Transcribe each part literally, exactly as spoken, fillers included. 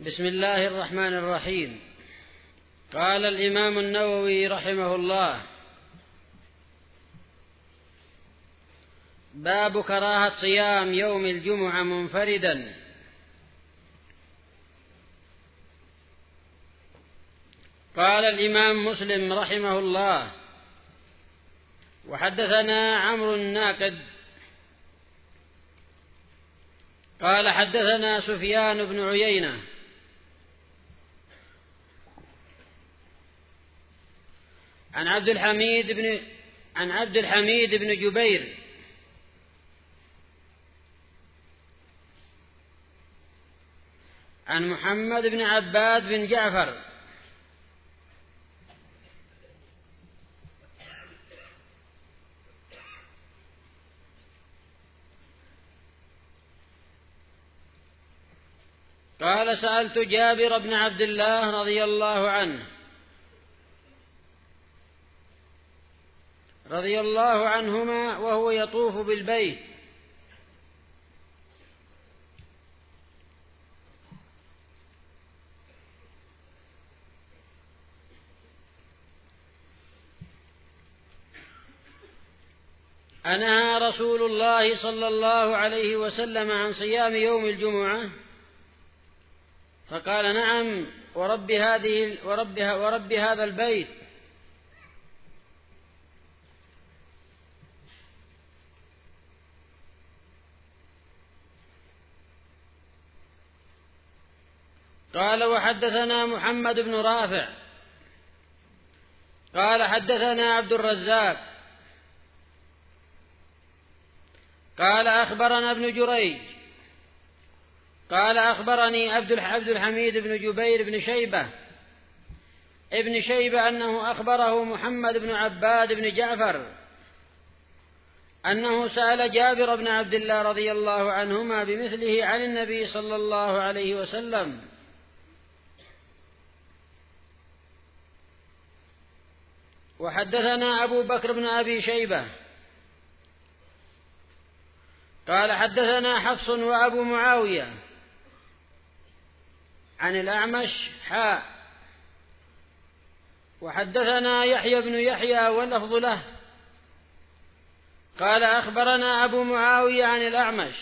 بسم الله الرحمن الرحيم. قال الإمام النووي رحمه الله: باب كراهة صيام يوم الجمعة منفردا. قال الإمام مسلم رحمه الله: وحدثنا عمرو الناقد قال حدثنا سفيان بن عيينة عن عبد الحميد بن عن عبد الحميد بن جبير عن محمد بن عباد بن جعفر قال: سألت جابر بن عبد الله رضي الله عنه رضي الله عنهما وهو يطوف بالبيت: أنهى رسول الله صلى الله عليه وسلم عن صيام يوم الجمعة؟ فقال: نعم، ورب هذه ورب ورب هذا البيت. قال: وحدثنا محمد بن رافع قال حدثنا عبد الرزاق قال أخبرنا ابن جريج قال أخبرني عبد الحميد بن جبير بن شيبة ابن شيبة أنه أخبره محمد بن عباد بن جعفر أنه سأل جابر بن عبد الله رضي الله عنهما بمثله عن النبي صلى الله عليه وسلم. وحدثنا أبو بكر بن أبي شيبة قال حدثنا حفص وأبو معاوية عن الأعمش حاء. وحدثنا يحيى بن يحيى واللفظ له قال أخبرنا أبو معاوية عن الأعمش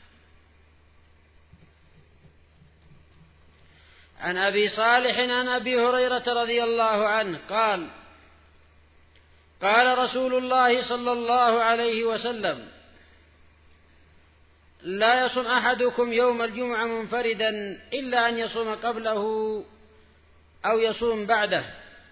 عن أبي صالح عن أبي هريرة رضي الله عنه قال: قال رسول الله صلى الله عليه وسلم: لا يصم أحدكم يوم الجمعة منفردا إلا أن يصوم قبله أو يصوم بعده.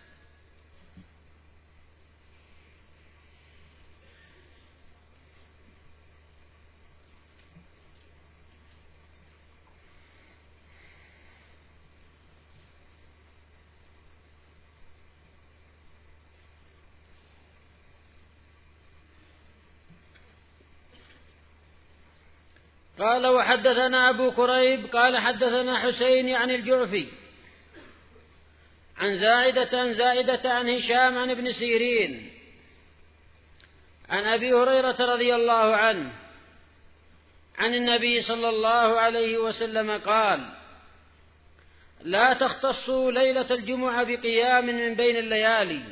قال: وحدثنا أبو كريب قال حدثنا حسين عن الجعفي عن زائدة عن زائدة عن هشام عن ابن سيرين عن أبي هريرة رضي الله عنه عن النبي صلى الله عليه وسلم قال: لا تختصوا ليلة الجمعة بقيام من بين الليالي،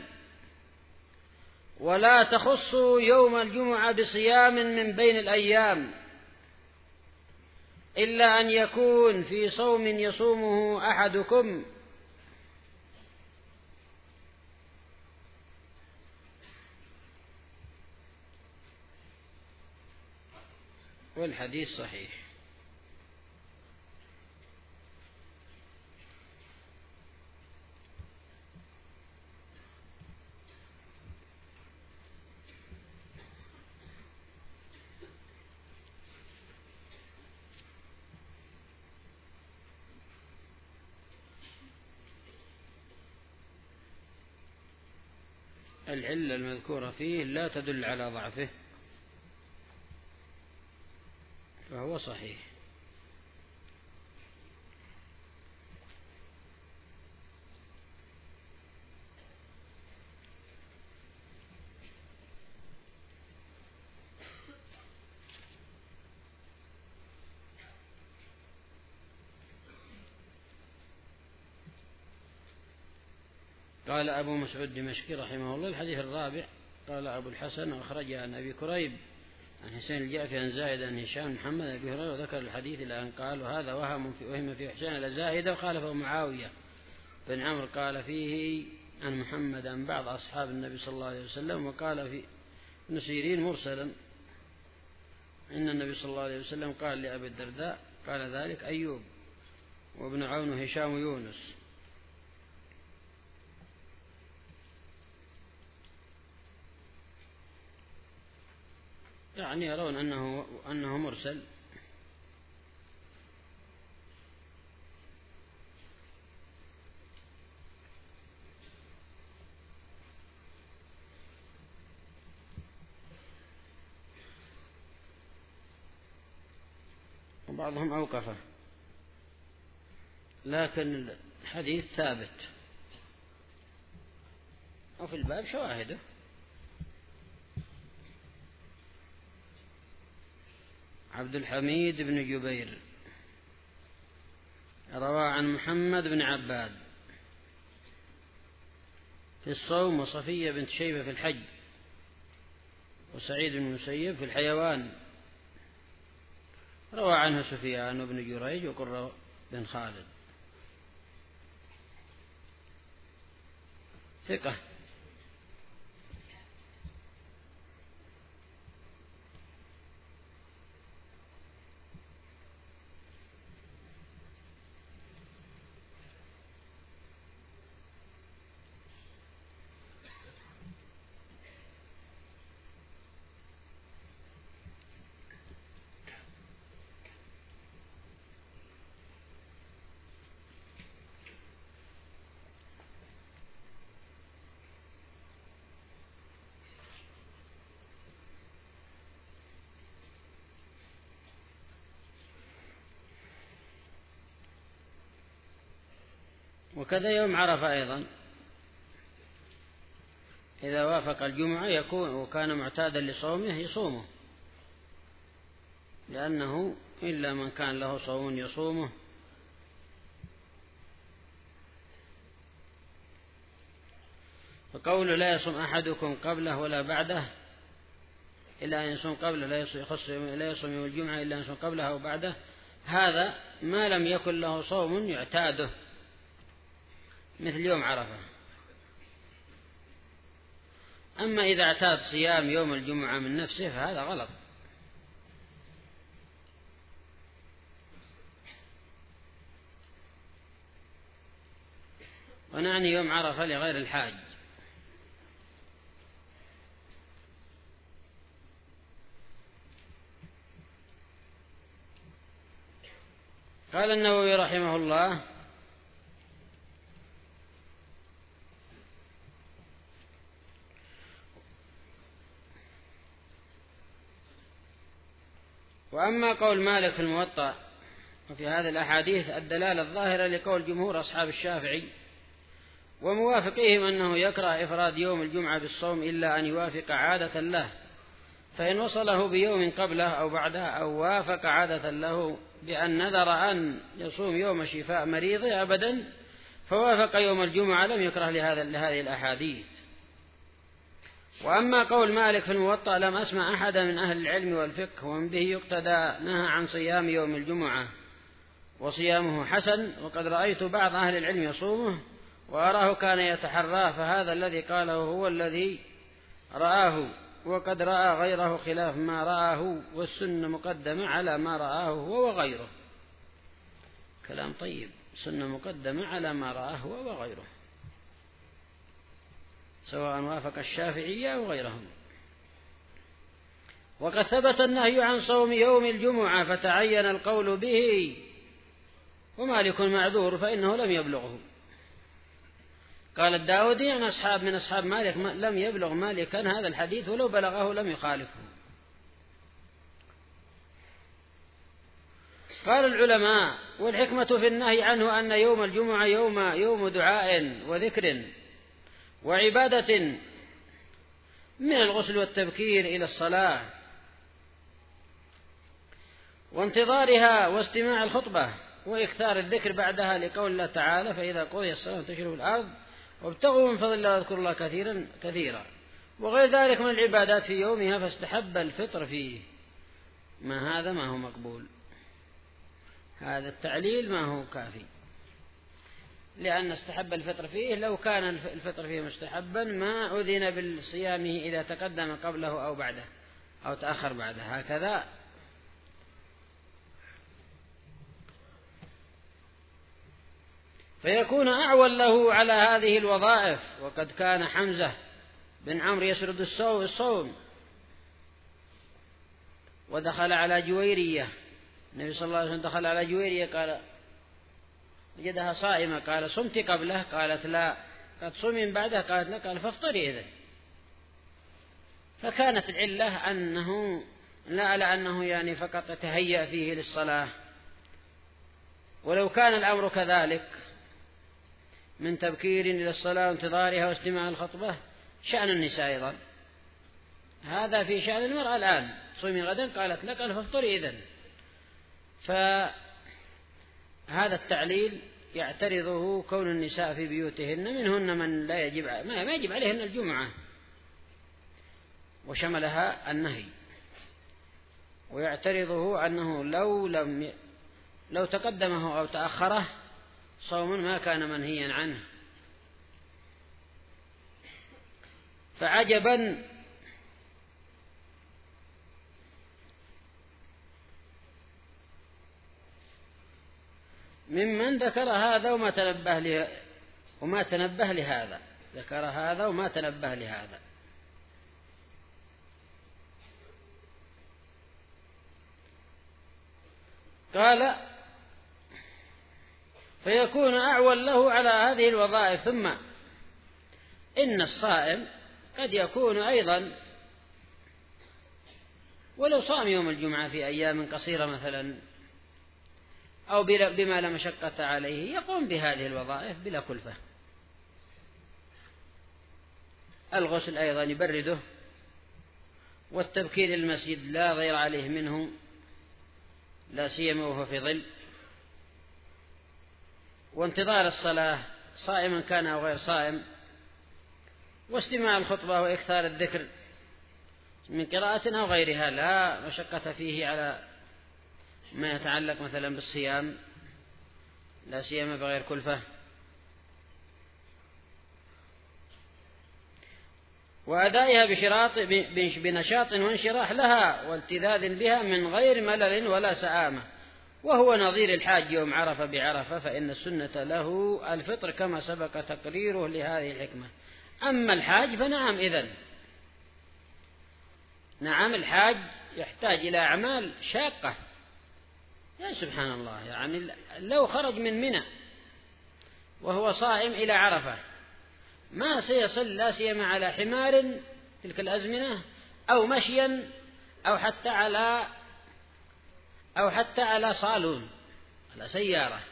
ولا تخصوا يوم الجمعة بصيام من بين الأيام، إلا أن يكون في صوم يصومه أحدكم. والحديث صحيح. العلة المذكورة فيه لا تدل على ضعفه، فهو صحيح. قال أبو مسعود دمشقي رحمه الله: الحديث الرابع قال أبو الحسن أخرج عن أبي كريب عن حسين الجعفي عن زائدة عن هشام محمد أبي هريرة، وذكر الحديث إلى أن قال: وهذا وهم في وهم في حسين إلى زائدة، وخالفه معاوية بن عمرو قال فيه عن محمد عن بعض أصحاب النبي صلى الله عليه وسلم، وقال في ابن سيرين مرسلا إن النبي صلى الله عليه وسلم قال لأبي الدرداء قال ذلك أيوب وابن عون وهشام ويونس. يعني يرون أنه, أنه مرسل. وبعضهم أوقفه، لكن الحديث ثابت وفي الباب شواهده. عبد الحميد بن جبير روى عن محمد بن عباد في الصوم، وصفية بنت شيبة في الحج، وسعيد بن المسيب في الحيوان. روى عنه سفيان بن جريج وقرة بن خالد ثقة. وكذا يوم عرفة أيضا إذا وافق الجمعة يكون وكان معتادا لصومه يصومه، لأنه إلا من كان له صوم يصومه. فقوله لا يصوم أحدكم قبله ولا بعده إلا أن يصوم قبله، لا يصوم لا يصوم يوم الجمعة إلا أن يصوم قبله أو بعده، هذا ما لم يكن له صوم يعتاده مثل يوم عرفة. أما إذا اعتاد صيام يوم الجمعة من نفسه فهذا غلط. ونعني يوم عرفة لغير الحاج. قال النووي رحمه الله: وأما قول مالك في الموطأ وفي هذه الأحاديث الدلالة الظاهرة لقول جمهور أصحاب الشافعي وموافقيهم أنه يكره إفراد يوم الجمعة بالصوم إلا أن يوافق عادة له، فإن وصله بيوم قبله أو بعده أو وافق عادة له بأن نذر أن يصوم يوم شفاء مريضه أبدا فوافق يوم الجمعة لم يكره لهذا لهذه الأحاديث. وأما قول مالك في الموطأ لم أسمع أحدا من أهل العلم والفقه ومن به يقتدى نهى عن صيام يوم الجمعة وصيامه حسن، وقد رأيت بعض أهل العلم يصومه وأراه كان يتحراه، فهذا الذي قاله هو الذي رآه، وقد رأى غيره خلاف ما رآه، والسنة مقدمة على ما رآه هو وغيره. كلام طيب، سنة مقدمة على ما رآه هو وغيره، سواء وافق الشافعية أو غيرهم. وقد ثبت النهي عن صوم يوم الجمعة فتعين القول به، ومالك معذور فإنه لم يبلغه. قال الداودي عن أصحاب من أصحاب مالك لم يبلغ مالكا هذا الحديث ولو بلغه لم يخالفه. قال العلماء: والحكمة في النهي عنه أن يوم الجمعة يوم يوم دعاء وذكر وعبادة من الغسل والتبكير إلى الصلاة وانتظارها واستماع الخطبة وإكثار الذكر بعدها، لقول الله تعالى: فإذا قضي الصلاة انتشروا في الأرض وابتغوا من فضل الله واذكروا الله كثيرا كثيرا، وغير ذلك من العبادات في يومها، فاستحب الفطر فيه. ما هذا ما هو مقبول، هذا التعليل ما هو كافي، لأن استحب الفطر فيه، لو كان الفطر فيه مستحبا ما أذن بالصيامه إذا تقدم قبله أو بعده أو تأخر بعده، هكذا. فيكون أعول له على هذه الوظائف. وقد كان حمزة بن عمرو يسرد الصوم ودخل على جويرية، النبي صلى الله عليه وسلم دخل على جويرية قال وجدها صائمة، قال صمت قبله؟ قالت لا. قد صمي من بعده؟ قالت لا. قال فافطري إذن. فكانت العلة أنه لا على أنه يعني فقط تهيأ فيه للصلاة، ولو كان الأمر كذلك من تبكير إلى الصلاة وانتظارها واستماع الخطبة شأن النساء أيضا، هذا في شأن المرأة الآن. صومي غدا؟ قالت لك. قال فافطري إذن. فهذا التعليل يعترضه كون النساء في بيوتهن منهن من لا يجب ما يجب عليهن الجمعة، وشملها النهي. ويعترضه أنه لو لم لو تقدمه أو تأخره صوم ما كان منهيا عنه. فعجبا ممن ذكر هذا وما تنبه له وما تنبه لهذا، ذكر هذا وما تنبه لهذا. قال فيكون أعول له على هذه الوظائف. ثم إن الصائم قد يكون أيضا ولو صام يوم الجمعة في أيام قصيرة مثلا أو بما لا مشقة عليه يقوم بهذه الوظائف بلا كلفة. الغسل أيضا يبرده، والتبكير المسجد لا ضير عليه منه، لا سيما وهو في ظل، وانتظار الصلاة صائما كان أو غير صائم، واستماع الخطبة وإكثار الذكر من قراءة أو غيرها لا مشقة فيه على ما يتعلق مثلا بالصيام، لا سيما بغير كلفة. وأدائها بشراط بنشاط وانشراح لها والتذاذ بها من غير ملل ولا سآمة، وهو نظير الحاج يوم عرفة بعرفة، فإن السنة له الفطر كما سبق تقريره لهذه الحكمة. أما الحاج فنعم إذن، نعم الحاج يحتاج إلى أعمال شاقة، يا سبحان الله، يعني لو خرج من منى وهو صائم إلى عرفة ما سيصل لا سيما على حمار تلك الأزمنة أو مشيا أو حتى على أو حتى على صالون على سيارة،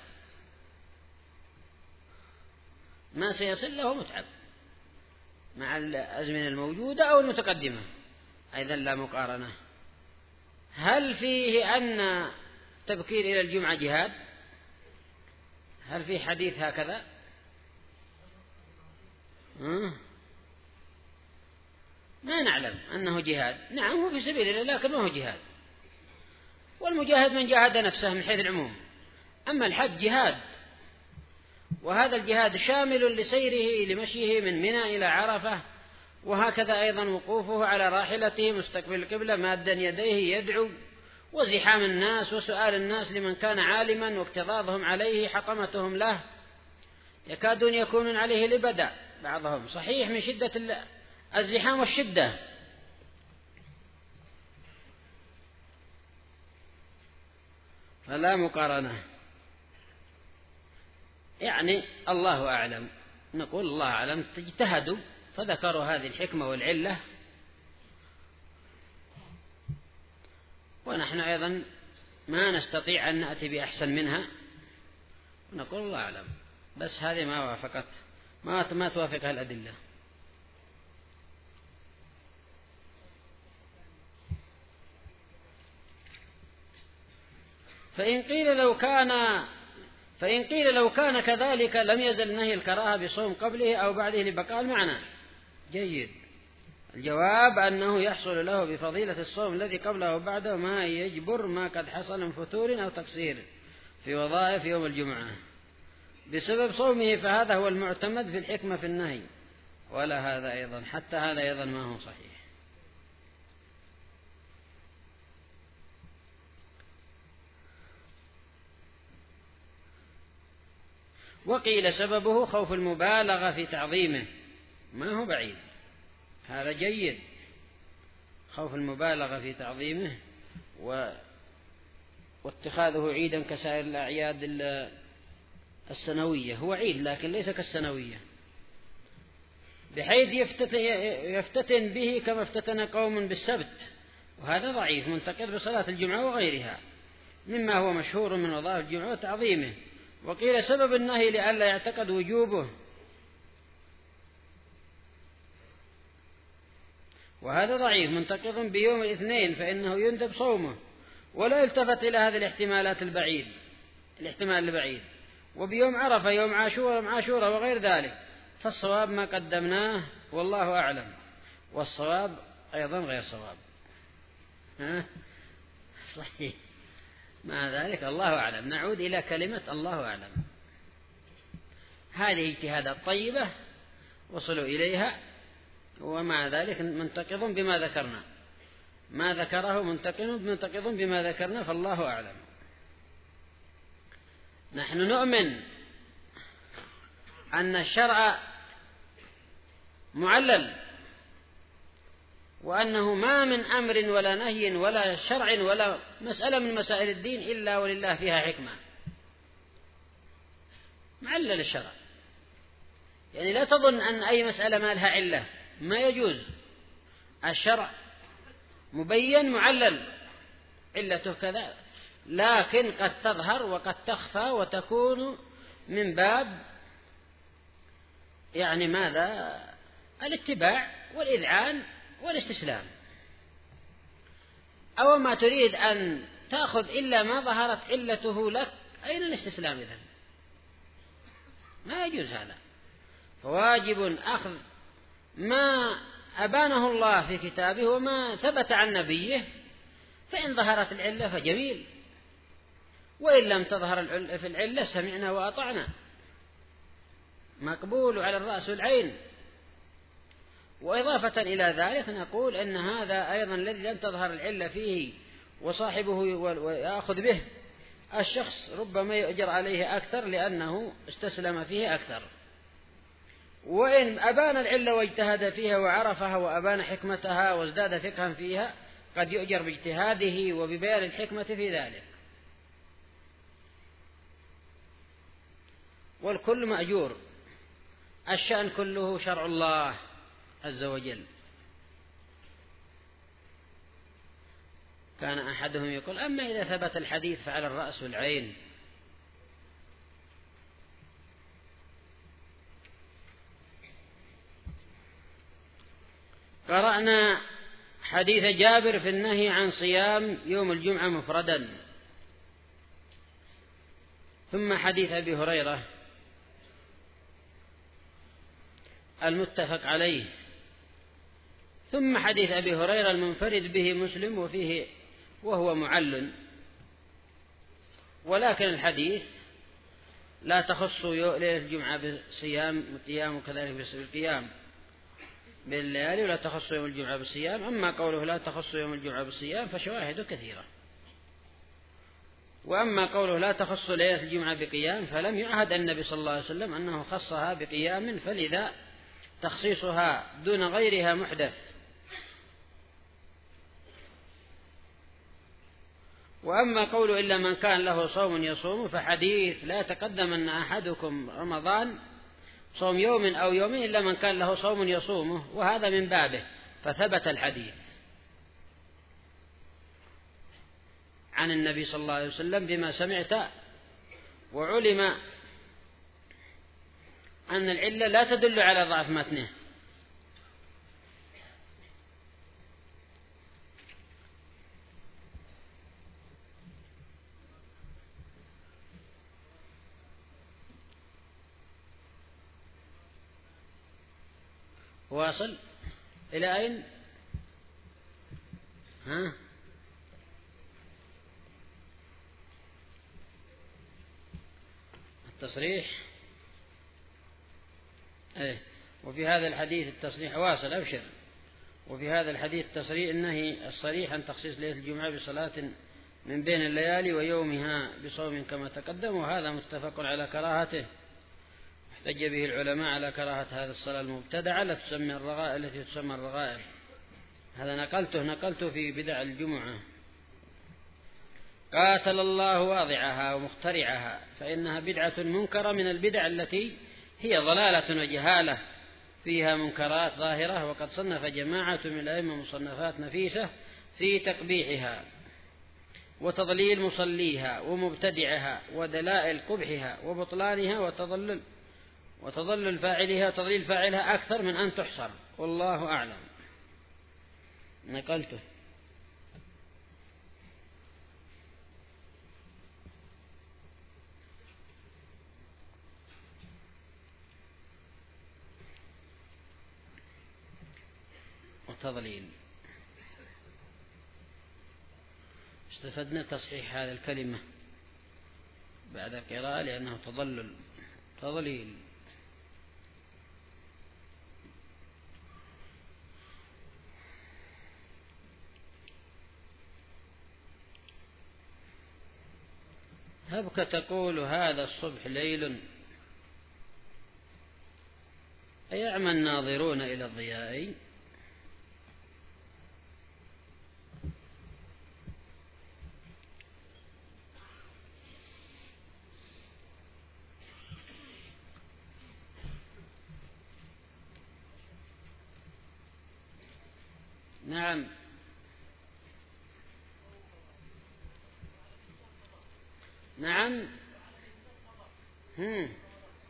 ما سيصل له متعب مع الأزمنة الموجودة أو المتقدمة، أيضا لا مقارنة. هل فيه أن تبكير إلى الجمعة جهاد؟ هل في حديث هكذا؟ ما نعلم أنه جهاد. نعم هو في سبيل الله لكن ما هو جهاد، والمجاهد من جاهد نفسه من حيث العموم. أما الحج جهاد، وهذا الجهاد شامل لسيره لمشيه من منى إلى عرفة، وهكذا أيضا وقوفه على راحلته مستقبل القبلة مادا يديه يدعو، وزحام الناس وسؤال الناس لمن كان عالما واكتظاظهم عليه حطمتهم له، يكادون يكونون عليه لبدا بعضهم، صحيح من شدة الزحام والشدة. فلا مقارنة، يعني الله أعلم، نقول الله أعلم، اجتهدوا فذكروا هذه الحكمة والعلة، ونحن أيضا ما نستطيع أن نأتي بأحسن منها، ونقول الله أعلم، بس هذه ما وافقت ما ما توافقها الأدلة. فإن قيل لو كان فإن قيل لو كان كذلك لم يزل نهي الكراهة بصوم قبله أو بعده لبقاء المعنى. جيد. الجواب أنه يحصل له بفضيلة الصوم الذي قبله وبعده ما يجبر ما قد حصل من فتور أو تقصير في وظائف يوم الجمعة بسبب صومه، فهذا هو المعتمد في الحكمة في النهي. ولا هذا أيضا، حتى هذا أيضا ما هو صحيح. وقيل سببه خوف المبالغة في تعظيمه، ما هو بعيد، هذا جيد. خوف المبالغة في تعظيمه و... واتخاذه عيدا كسائر الأعياد السنوية، هو عيد لكن ليس كالسنوية، بحيث يفتتن, يفتتن به كما افتتن قوم بالسبت، وهذا ضعيف منتقد بصلاة الجمعة وغيرها مما هو مشهور من وظائف الجمعة وتعظيمه. وقيل سبب النهي لئلا يعتقد وجوبه، وهذا ضعيف منتقض بيوم الاثنين فإنه يندب صومه، ولا يلتفت إلى هذه الاحتمالات البعيد الاحتمال البعيد. وبيوم عرفة يوم عاشورة يوم عاشورة وغير ذلك، فالصواب ما قدمناه والله أعلم، والصواب أيضا غير صواب. ها؟ صحيح. مع ذلك الله أعلم، نعود إلى كلمة الله أعلم. هذه اجتهادات طيبة وصلوا إليها، ومع ذلك منتقض بما ذكرنا، ما ذكره منتقض منتقض بما ذكرنا، فالله أعلم. نحن نؤمن أن الشرع معلل، وأنه ما من أمر ولا نهي ولا شرع ولا مسألة من مسائل الدين إلا ولله فيها حكمة. معلل الشرع، يعني لا تظن أن أي مسألة ما لها علة، ما يجوز. الشرع مبين معلل، علته كذا، لكن قد تظهر وقد تخفى وتكون من باب يعني ماذا؟ الاتباع والإذعان والاستسلام. أو ما تريد أن تأخذ إلا ما ظهرت علته لك، أين الاستسلام إذن؟ ما يجوز هذا. فواجب أخذ ما أبانه الله في كتابه وما ثبت عن نبيه، فإن ظهرت العلة فجميل، وإن لم تظهر في العلة سمعنا وأطعنا، مقبول على الرأس والعين. وإضافة إلى ذلك نقول أن هذا أيضا الذي لم تظهر العلة فيه وصاحبه ويأخذ به الشخص ربما يؤجر عليه أكثر لأنه استسلم فيه أكثر، وإن أبان العلة واجتهد فيها وعرفها وأبان حكمتها وازداد فقها فيها قد يؤجر باجتهاده وببيان الحكمة في ذلك، والكل مأجور. الشأن كله شرع الله عز وجل. كان أحدهم يقول: أما إذا ثبت الحديث فعلى الرأس والعين. قرأنا حديث جابر في النهي عن صيام يوم الجمعة مفردا، ثم حديث أبي هريرة المتفق عليه، ثم حديث أبي هريرة المنفرد به مسلم وفيه وهو معلل، ولكن الحديث لا تخص ليلة الجمعة بالصيام القيام، وكذلك بالقيام بالليالي، ولا تخص يوم الجمعة بالصيام. أما قوله لا تخص يوم الجمعة بالصيام فشواهد كثيرة، وأما قوله لا تخص ليلة الجمعة بقيام فلم يعهد النبي صلى الله عليه وسلم أنه خصها بقيام، فلذا تخصيصها دون غيرها محدث. وأما قوله إلا من كان له صوم يصوم فحديث لا تقدم أن أحدكم رمضان صوم يوم أو يومين إلا من كان له صوم يصومه، وهذا من بابه، فثبت الحديث عن النبي صلى الله عليه وسلم بما سمعت، وعلم أن العلة لا تدل على ضعف متنه. واصل إلى أين؟ ها؟ التصريح. ايه. وفي هذا الحديث التصريح واصل أبشر. وفي هذا الحديث التصريح النهي الصريح عن تخصيص ليلة الجمعة بصلاة من بين الليالي ويومها بصوم كما تقدم، وهذا متفق على كراهته. احتج به العلماء على كراهة هذه الصلاة المبتدعة التي تسمى الرغائب التي تسمى الرغائب. هذا نقلته نقلته في بدع الجمعة. قاتل الله واضعها ومخترعها، فإنها بدعة منكرة من البدع التي هي ضلالة وجهالة فيها منكرات ظاهرة. وقد صنف جماعة من الأئمة مصنفات نفيسة في تقبيحها وتضليل مصليها ومبتدعها ودلائل قبحها وبطلانها وتضلل وتضلل فاعلها وتضليل فاعلها أكثر من أن تحصر، والله أعلم. نقلته. وتضليل. استفدنا تصحيح هذه الكلمة بعد قراءة لأنه تضلل تضليل. هبك تقول هذا الصبح ليل، أيعمى الناظرون إلى الضياء؟ نعم. نعم. هم.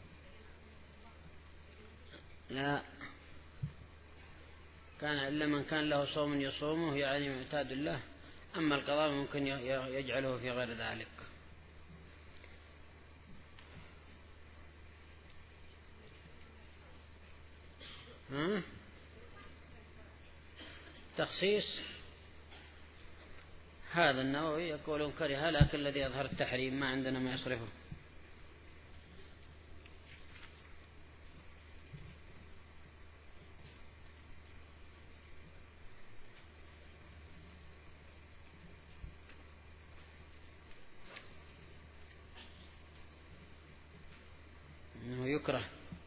لا، كان إلا من كان له صوم يصومه يعني معتاد له، أما القضاء ممكن يجعله في غير ذلك. ها؟ تخصيص هذا النووي يقولون كره، لكن الذي يظهر التحريم، ما عندنا ما يصرفه. أنه يكره.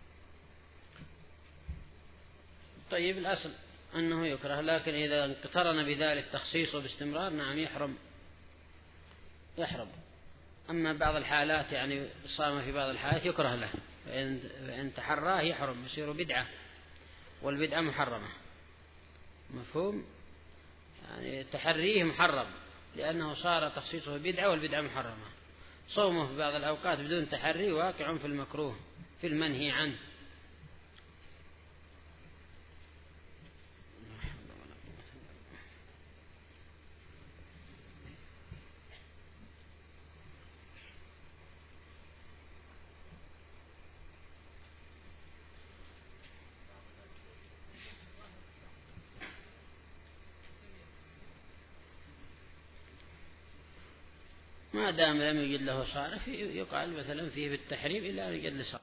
طيب الأصل أنه يكره، لكن إذا اقترن بذلك تخصيصه باستمرار نعم يحرم يحرم. أما بعض الحالات يعني صام في بعض الحالات يكره له، فإن تحراه يحرم، يصير بدعة، والبدعة محرمة. مفهوم؟ يعني تحريه محرم لأنه صار تخصيصه بدعة والبدعة محرمة. صومه في بعض الأوقات بدون تحري واقع في المكروه في المنهي عنه. ما دام لم يجد له صارف يقال مثلا فيه بالتحريم إلا أن يجد له صارف.